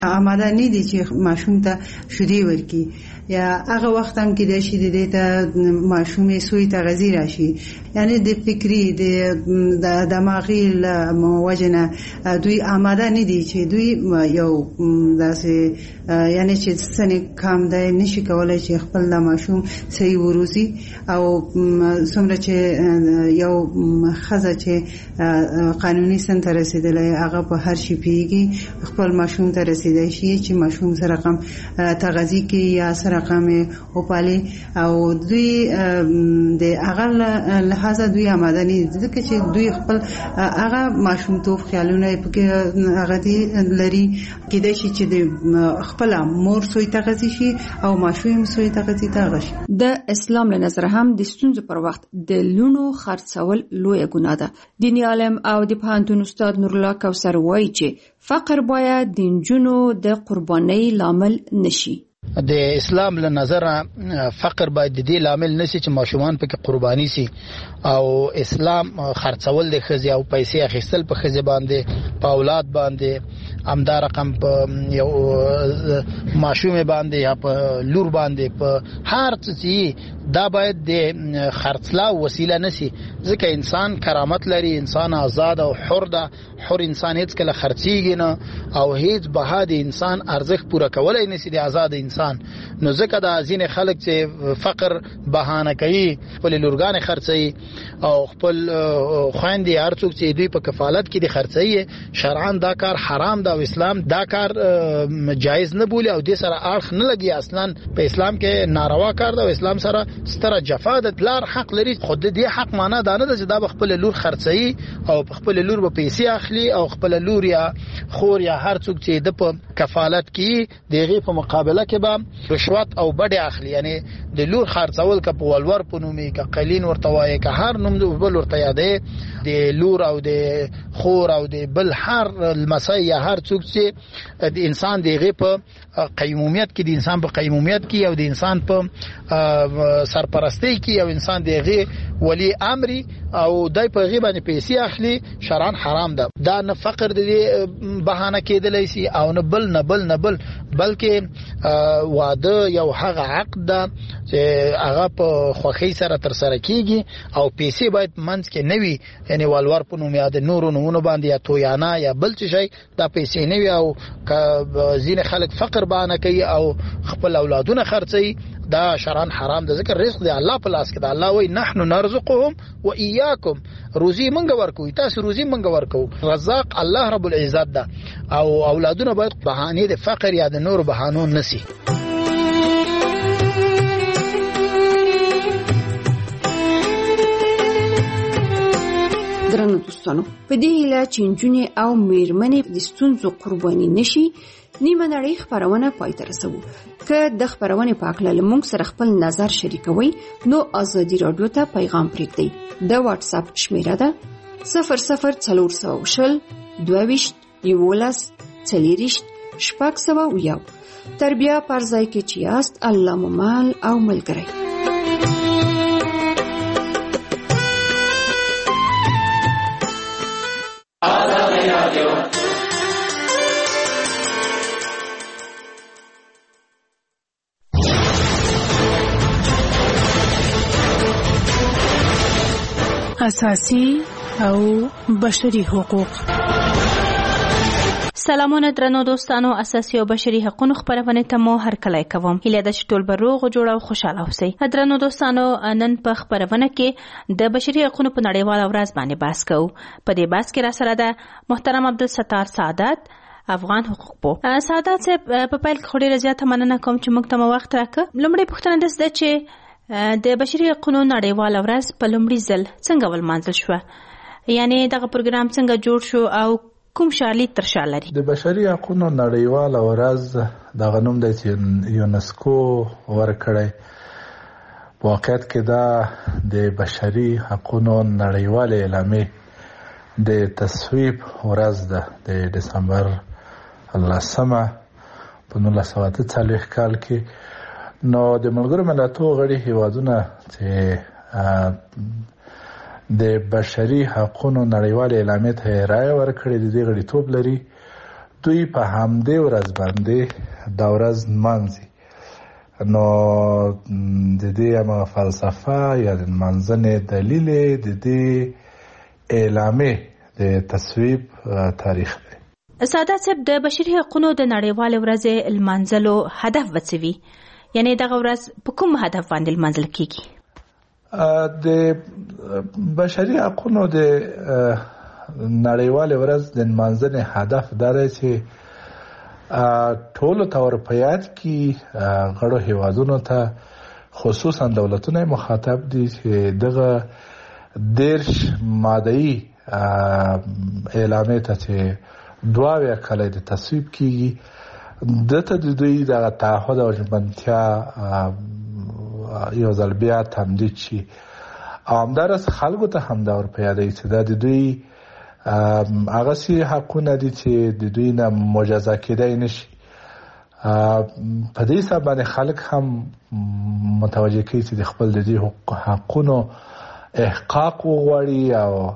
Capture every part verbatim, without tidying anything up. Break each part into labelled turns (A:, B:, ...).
A: آماده نه دي چې ماشوم ته شیدې ورکړي، یا هغه وخت هم کې د شیدې ته ماشومې سوی تغذیه راشي، یعنی د فکری د دماغي موجنه دوی آماده نه دي چې دوی یو داسې یعنی چې سنې کام دی نشي کولای چې خپل د ماشوم صحیح وروزي، او څومره چې یو ښځه چې قانوني سن ته رسېدلی هغه په هر شي پوهېږي خپل ماشوم ته رسېدی شي چې ماشوم سره رقم تغذیه کې یا سره رقم وپالي، او دوی د هغه لحاظه دوی آماده نه دي ځکه چې دوی خپل هغه ماشومتوب خیالونه پکې هغه دي لري، کېدای شي چې د خپل مور سوی تغذیه شي او ماشوم سوی تغذیه تغذیه شي.
B: د اسلام له نظر هم د ستونزو پر وخت د لونو خرڅول لویه ګناه ده. دیني عالم او د پوهنتون استاد نورالله کوثر وایي چې فقر باید د نجونو د قربانۍ لامل نشي.
C: د اسلام له نظر فقر باید د دې لامل نشي چې ماشومان پکې قرباني سي، او اسلام خرڅول د ښځې او پیسې اخیستل په ښځې باندې په اولاد باندې همدا رقم په یو ماشوم باندې یا په لور باندې په هر څه دا باید د خرڅلاو وسیله نشي، ځکه انسان کرامت لري، انسان آزاد او حر ده. حر انسان هیڅ کله خرڅیږي نه او هیڅ بها د انسان ارزښت پوره کولای نشي د آزاد انسان. نو ځکه د ځینې خلک چې فقر بهانه کوي خپل لورګان خرڅي او خپل خويندې هر څوک چې دوی په کفالت کې د خرڅي، شرعاً دا کار حرام ده او اسلام دا کار جایز نه بولي او د سره اړخ نه لګي. اصلا په اسلام کې ناروا کار ده او اسلام سره ستره جفا ده. پلار حق لري، خود دې حق معنا دا نه ده چې دا خپل لور خرڅي او خپل لور په پیسې اخلي او خپل لور یا خور یا هر څوک چې د په کفالت کې دغه په مقابله کې به رشوت او بډې اخلي. یعنی د لور خرڅول ک په ولور په نومي ک قلین ورته وایي ک هر نوم د بل ورته یادې د لور او د خور او د بل هر المسای یا هر څوک چې د انسان دغه په قیمومیت کې د انسان په قیمومیت کې او د انسان په سرپرستی کې او انسان دغه ولی امر او دای په غیبه نه پیسې اخلي، شرعاً حرام ده. دا نه فقر د بهانه کېدلی سي او نه بل نه بل نه بل بلکې واده یو هغه عقد ده چې هغه په خوخي سره تر سره کیږي او پیسې باید منځ کې نه وي، یعنی والور په نوم یا د نورو نمونه باندې یا تویانا یا بل څه شي دا پیسې نه وي. او ځینې خلک فقر بهانه کوي او خپل اولادونه خرڅي، دا شرعاً حرام ده. ذکر رزق دی الله په لاس کې ده. الله وایي نحن نرزقهم واياكم، روزي منګ ورکو تاسو روزي منګ ورکو. رزاق الله رب العزت ده او اولادونه باید بهانه د فقر یا د نور بهانو نسی.
B: درنو دوستانو، په دې هیله چې نجونې او میرمنې د ستونزو قرباني نشي، نیمه نړۍ خپرونه پای ته رسوو. که د خپرونې په اړه له موږ سره خپل نظر شریکوئ نو ازادي رادیو ته پیغام پرېږدئ. د واتس اپ شمیره ده صفر صفر څلور سوه شل دوه ویشت یولس څلېرویشت شپږ سوه اویا. تر بیا پر ځای کې چې یاست الله مو مل او ملګری.
D: اساسي او بشري حقوق.
E: سلامونه درنو دوستانو، اساسي او بشري حقوقو خبرونه ته مو هر کله کوم. هیله ده چې ټول به روغ جوړ او خوشاله اوسئ. درنو دوستانو، نن په خبرونه کې د بشري حقوقو په نړیواله ورځ باندې بحث کوو. په دې بحث کې را سره ده محترم عبدالستار سعادت، افغان حقوق پو. سعادت صاحب، په پیل کې ډیره زیاته مننه کوم چې موږ ته وخت راکړ. لومړی پوښتنه ده چې د بشري حقوقو نړیواله ورځ په لومړي ځل څنګه ولمانځل شوه؟ یعنی دغه پروګرام څنګه جوړ شو او کوم شالید تر شا لري؟ د
F: بشري حقوقو نړیواله ورځ دغه نوم دی چې یونسکو ورکړی. واقعیت کې دا د بشري حقوقو نړیواله اعلامیه د تصویب ورځ ده د دسمبر لسمه په نولس سوه اته څلوېښت کال کې. نو د ملګرو ملتونو غړي هیوادونه چې د بشري حقوقو نړیواله اعلامیه ته رایه ورکړې د دې غړیتوب لري، دوی په همدې ورځ باندې دا ورځ نمانځي. نو د دې هم فلسفه یا د نمانځنې دلیل د دې اعلامې د تصویب تاریخ دی.
E: سعادت صاحب، د بشري حقوقو د نړیوالې ورځې لمانځلو هدف څه وي؟ یعنی دغه ورځ په کوم هدف باندې لمانځل کیږي؟
F: د بشري حقوقو د نړیوالې ورځ د لمانځنې هدف دا دی چې ټولو ته ورپیاد کی غړو هیوادونو ته، خصوصا دولتونه مخاطب دي چې دغه دیرش ماده‌ای اعلامې ته چې دوه ویا کله د تصویب کیږي، دته د دوی د تعهد او ژمنتیا یو ځل بیا تمدید شي. او همدارس خلکو ته هم دا ورپیادوي چې دا د دوی هغه سي حقونه دي چې د دوی نه مجازا کېدای نشي. په دې حساب باندې خلک هم متوجه کوي چې د خپل د دې حقونو احقاق وغواړي او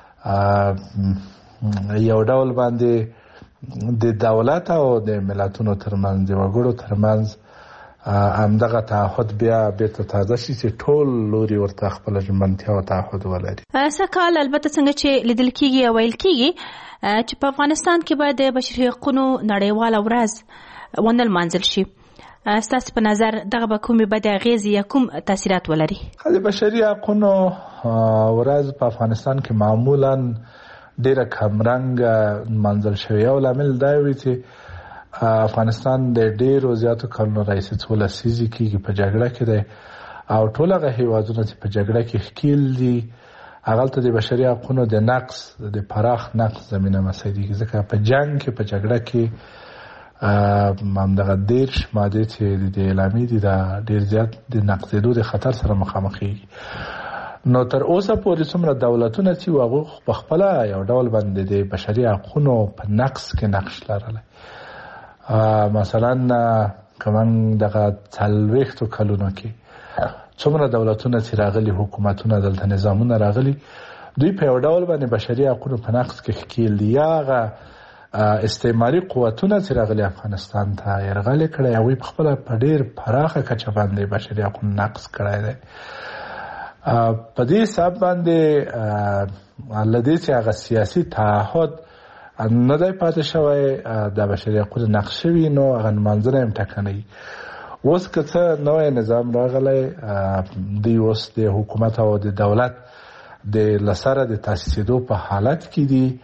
F: یو ډول باندې د دولت او د ملتونو ترمنځ د وګړو ترمنځ همدغه تعهد بیا بیرته تازه شي چې ټول لوري ورته خپل ژمنتیا او تعهد ولري.
E: سکهال البته څنګه چې لیدل کیږي او ویل کیږي چې په افغانستان کې باید د بشري حقوقو نړیواله ورځ ونه لمانځل شي. ستاسو په نظر دغه به کومې بدې اغېزې یا کوم تاثیرات ولري؟
F: د بشري حقوقو ورځ په افغانستان کې معمولا ډیره کمرنګه لمانځل شوې او لامل دا وي چې افغانستان د ډیرو زیاتو کلونو راهیسې څو لسیزې کېږي په جګړه کې دی او ټول هغه هیوادونه چې په جګړه کې ښکیل دي هغلته د بشري حقوقو د نقض د پراخ نقض زمینه مسایدېږي، ځکه په جنګ کې په جګړه کې همدغه دېرش مادې چې د اعلامي دي دا ډېر زیات د نقضېدو د خطر سره مخامخېږي. نو تر اوسه پورې څومره دولتونه چې هغوی په خپله یو ډول باندې د بشري حقوقو په نقض کې نقش لرلی. مثلا که من دغه څلوېښتو کلونو کې څومره دولتونه چې راغلي، حکومتونه دلته نظامونه راغلي، دوی په یو ډول باندې بشري حقوقو په نقض کې ښکیل دي. یا هغه استعماري قوتونه چې راغلي افغانستان ته یرغل کړی، هغوی په خپله په ډېر پراخه کچه باندې بشري حقوقو نقض کړی دی. په دې حساب باندې له دې چې هغه سیاسي تعهد نه دی پاتې شوی، د بشري حقوقو نقض شوي، نو هغه لمانځنه هم ټکنوي. اوس که څه نوی نظام راغلی، دوی اوس د حکومت او د دولت د لسره د تاسیسېدو په حالت کې دي.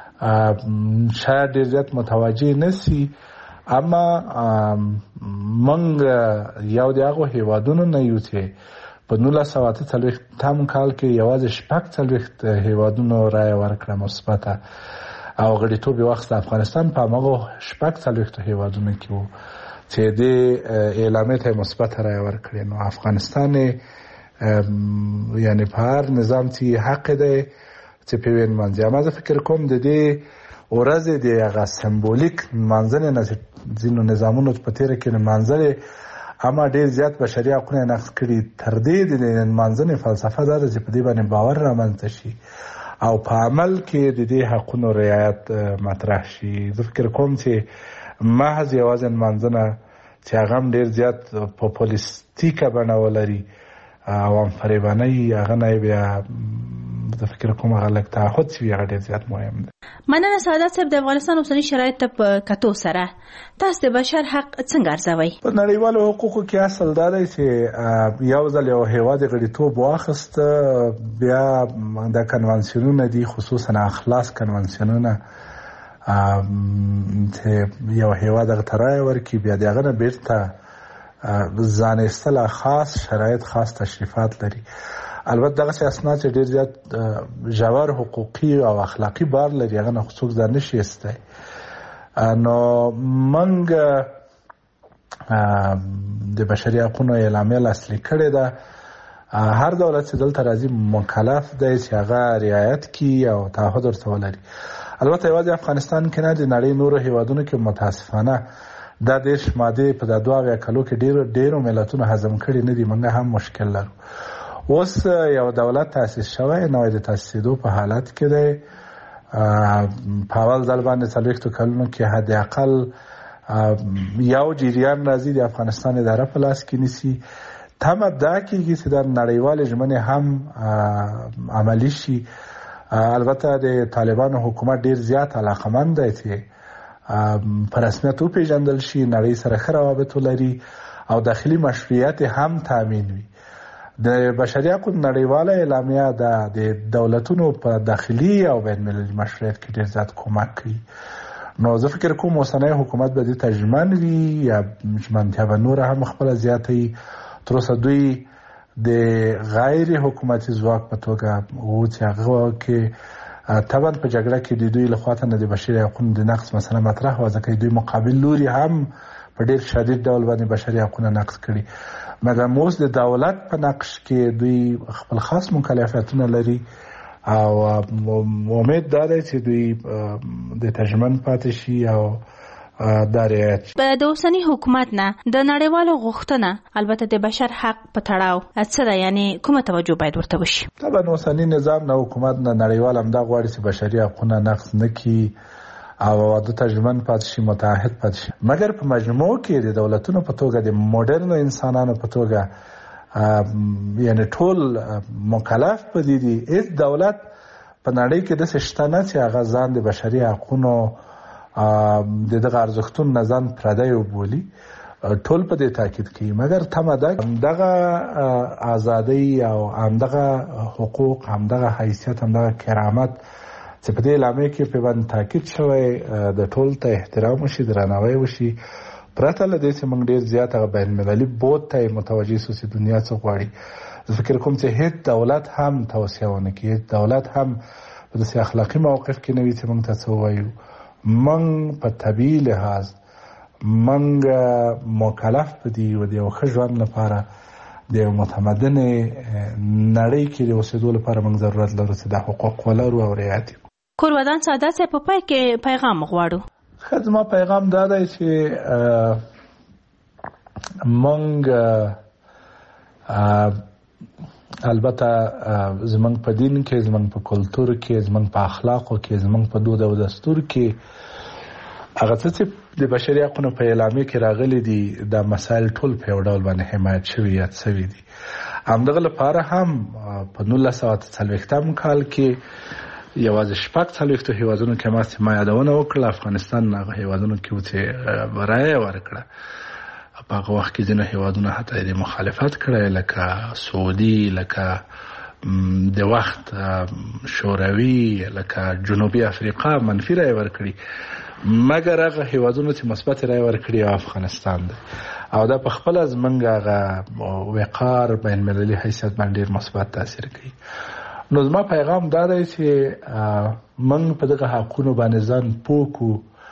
F: شاید ډېر زیات متوجه نسی، اما موږ یو د هغو هیوادونو نه یو چې په نولس سوه اته څلوېښتم کال کې یوازې شپږ څلوېښت هیوادونو رایه ورکړه مثبته او غړیتوب یې واخیسته. افغانستان په هماغو شپږ څلوېښتو هیوادونو کې و چې دې اعلامیې ته یې مثبته رایه ورکړې. نو افغانستان یعنې په هر نظام چې حق دی چې په یوې نمانځي. اما زه فکر کوم د دې ورځې د هغه سمبولیک نمانځنې نه ځینو نظامونو په تېره کې نمانځلې، اما ډېر زیات بشري حقونه یې نقض کړي. تر دې د نمانځنې فلسفه دا ده چې په دې باندې باور رامنځته شي او په عمل کې د دې حقونو رعایت مطرح شي. زه فکر کوم چې محض یوازې نمانځنه چې هغه هم ډېر زیات پوپولیستیکه بڼه ولري او هم فریبانه هغه نه بیا زه فکر کوم هغه لږ تعهد چې وي هغه ډېر زیات مهم دی.
E: مننه سعادت صاحب. د افغانستان اوسني شرایط ته په کتو سره تاسو د بشر حق څنګه ارزوئ؟
F: په نړیوالو حقوقو کې اصل دا دی چې یو ځل یو هیواد غړیتوب واخیسته، بیا د کنوانسیونونه دي، خصوصا اخلاص کنوانسیونونه چې یو هیواد هغه ته رایه ورکړي، بیا د هغه نه بیرته ځان ایستله خاص شرایط، خاص تشریفات لري. البته دغه اسناد چې ډېر زیات ژور حقوقي او اخلاقي بار لري، هغه نه څوک ځان نشي ایستی. نو موږ د بشري حقوقو اعلامیه لاسلیک کړې ده. هر دولت چې دلته راځي مکلف دی چې هغه رعایت کړي او تعهد ورته ولري. البته یوازې افغانستان کې نه، د نړۍ نورو هیوادونو کې متاسفانه دا دېرش مادې په دا دوه اویا کلو کې ډېرو ډېرو ملتونو هضم کړي نه دي. موږ هم مشکل لرو. اوس یو دولت تاسیس شوی، نوی د تاسیسېدو په حالت کې دی. په اول ځل باندې څلوېښتو کلونو کې حد اقل یو جریان راځي د افغانستان اداره په لاس کې نیسي. تمه دا کېږي چې د نړیوالې ژمنې هم عملي شي. البته د طالبانو حکومت ډیر زیات علاقمند دی چې په رسمیت وپېژندل شي، نړۍ سره ښه روابط ولري او داخلي مشروعیت هم تامین وي. د بشري حقوقو نړیواله اعلامیه د دولتونو په داخلي او بین المللي مشروعیت کې ډیر زیات کومک کوي. نو زه فکر کوم اوسنی حکومت به دې ته ژمن وي یا ژمنتیا به نوره هم خپله زیاتوي. تر اوسه دوی د غیر حکومتي ځواک په توګه و چې هغه کې طبعا په جګړه کې د دوی له خوا نه د بشري حقوقو د نقض مسله مطرح وه، ځکه دوی مقابل لوري هم په ډېر شدید ډول باندې بشري حقوقونه نقض کړي. مګر اوس د دولت په نقش کې دوی خپل خاص مکلفیتونه لري او امید دا دی چې دوی د تژمن پاتې شي او داري.
E: د اوسنی حکومت نه د نړیوالو غوښتنه البته د بشر حق په تړاو څه ده، یعنی کومه توجه باید ورته وشي؟
F: طبعا اوسنی نظام نه حکومت نه نړیوال هم دا غواړي چې بشري حقوقونه نقض نه کړي او د تژمن پاتې شي، متعهد پاتې شي. مګر په مجموع کې د دولتونو په توګه د موډرن انسانانو په توګه یعنی ټول مکلف په دې دي. هیڅ دولت په نړۍ کې داسې شته نه چې هغه ځان د بشري حقوقو د دغه ارزښتونو نه ځان پردی وبولي. ټول په دې تاکید کوي. مګر تمه ده همدغه ازادۍ او همدغه حقوق، همدغه حیثیت، همدغه کرامت چې په دې اعلامیه کې په باندې تاکید شوی د ټول ته احترام وشي، درناوی وشي، پرته له دې چې موږ ډېر زیات هغه بین المللي بود ته متوجه سو چې دنیا څه غواړي. زه فکر کوم چې هیڅ دولت هم توصیه ونه کړي، هیڅ دولت هم په داسې اخلاقي موقف کې نه وي چې موږ ته څه ووایو. موږ په طبیعي لحاظ موږ مکلف په دي و د یو ښه ژوند لپاره د یو متمدنې نړۍ کې د اوسېدو لپاره موږ ضرورت لرو چې دا حقوق ولرو او رعایت یې.
E: کورودان ساده صاحب په پای کې پیغام غواړو.
F: ښه، زما پیغام دا دی چې موږ البته زمونږ په دین کې، زمونږ په کلتور کې، زمونږ په اخلاقو کې، زمونږ په دود او دستور کې هغه څه چې د بشري حقوقو په اعلامیه کې راغلي دي دا مسایل ټول په یو ډول باندې حمایت شوي یاد شوي دي. همدغه لپاره هم په نولس سوه څلوېښتم کال کې یوازې شپږ څلوېښتو هېوادونو کې ما یادونه وکړه، افغانستان هغه هېوادونو کې و چې رایه ورکړه. په هغه وخت کې ځینې هېوادونه حتی د مخالفت کړی، لکه سعودي، لکه د وخت شوروي، لکه جنوبي افریقا منفي رایه ورکړي. مګر هغه هېوادونو چې مثبت رایه ورکړي او افغانستان دی او دا په خپله زموږ هغه وقار بین المللي حیثیت باندې ډېر مثبت تاثیر کوي. نو زما پیغام دا دی چې موږ په دغه حقونو باندې ځان پوه کړو.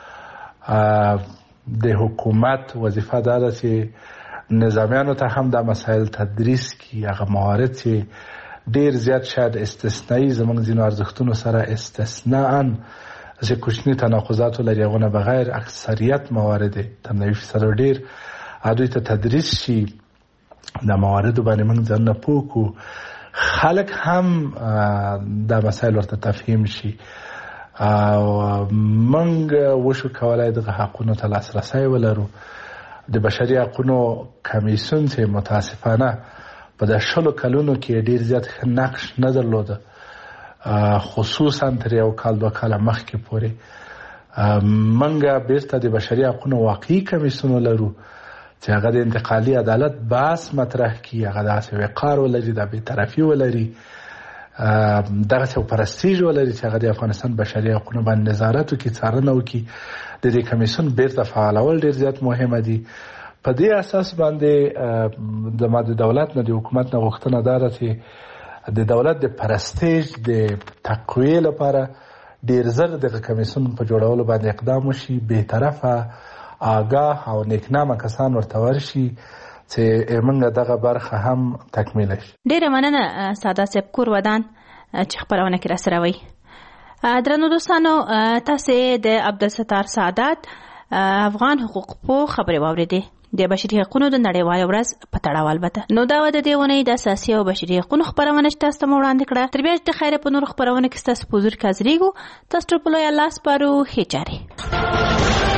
F: د حکومت وظیفه دا ده چې نظامیانو ته هم دا مسایل تدریس کړي، هغه موارد چې ډېر زیات شاید استثنایی زموږ ځینو ارزښتونو سره استثناءً چې کوچني تناقضات ولري، هغونه بغیر اکثریت موارد تمنوي فیصده ډېر دوی ته تدریس شي. د مواردو باندې موږ ځانونه پوه کړو، خلک هم دا مسایل ورته تفهیم شي او موږ وشو کولای دغه حقونو ته لاسرسی ولرو. د بشري حقونو کمیسیون چې متاسفانه په د شلو کلونو کې ډېر زیات ښه نقش نه درلوده، خصوصا تر یو کال دوه کاله مخکې پورې موږ بیرته د بشري حقونو واقعي کمیسیون ولرو چې هغه د انتقالي عدالت بحث مطرح کړي، هغه داسې وقار ولري، د بېطرفي ولري، دغسې پرستیژ ولري چې هغه د افغانستان بشري حقونو باندې نظارت وکړي، څارنه وکړي. د دې کمیسیون بیرته فعالول ډېر زیات مهمه دي. په دې اساس باندې زما د دولت نه د حکومت نه غوښتنه دا ده چې د دولت د پرستیژ د تقویې لپاره ډېر زر دغه کمیسیون په جوړولو باندې اقدام وشي، بېطرفه، آګاه او نیکنامه کسان ورته ورشي چې موږ دغه برخه هم تکمیل شي.
E: ډېره مننه ساده صاحب کورودان چې خپرونه کې راسره وئ. درنو دوستانو، تاسې د عبدالستار سعادت افغان حقوق پوه خبرې واورېدې. د بشري حقوقو د نړیوال ورځ په تړاو البته. نو دا و د دې ونې د اساسي او بشري حقوقو خبرونه تاسو ته وړاندې کړه. تر بیا د خیره په نور خبرونه کې تاسو په حضور کې حاضرېږو. تاسو ټول په الله سپارو. هي چاري